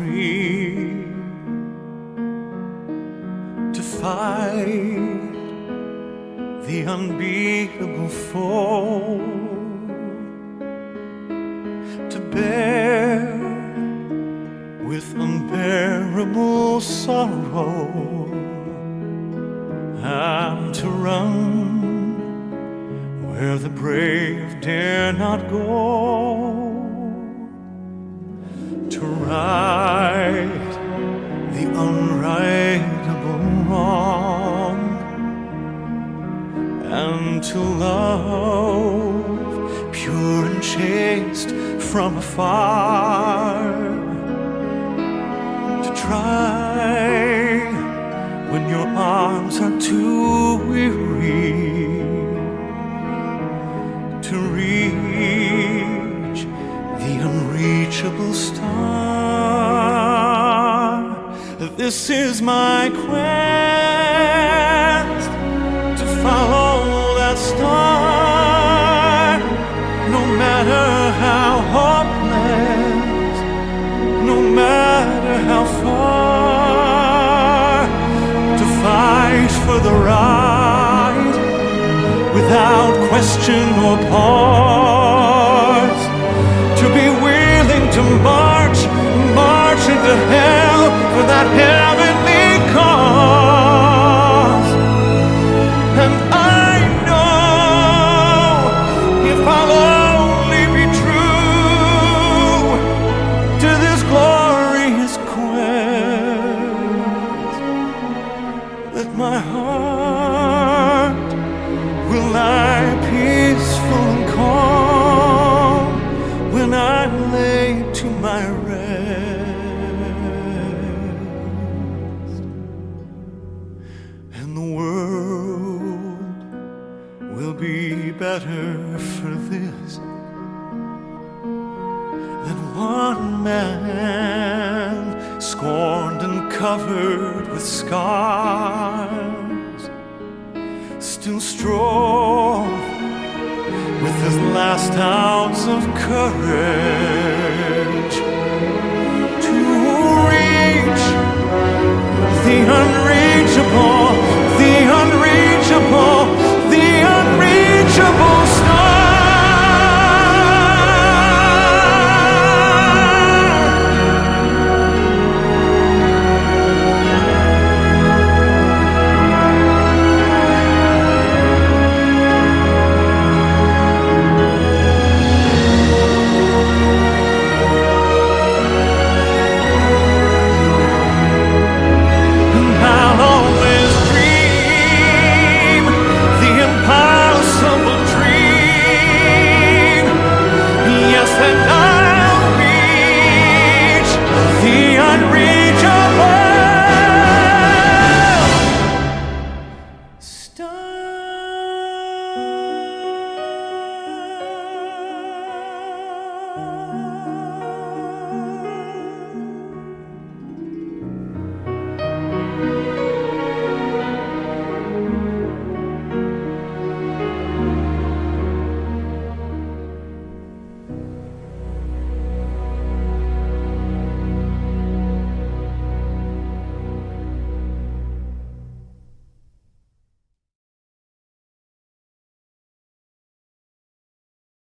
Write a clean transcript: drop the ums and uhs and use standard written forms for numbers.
free to fight the unbeatable foe, to bear with unbearable sorrow, and to run where the brave dare not go, to right the unrightable wrong, and to love pure and chaste from afar, to try when your arms are too weary to reach the unreachable star. This is my quest, to follow that star, no matter how hopeless, no matter how far, to fight for the right without question or pause, to be willing to march into hell for that heavenly cause. And I know if I'll only be true to this glorious quest, that my heart will lie peaceful and calm when I'm laid to my rest, and the world will be better for this than one man scorned and covered with scars, still strong with his last ounce of courage to reach the unreachable, the unreachable.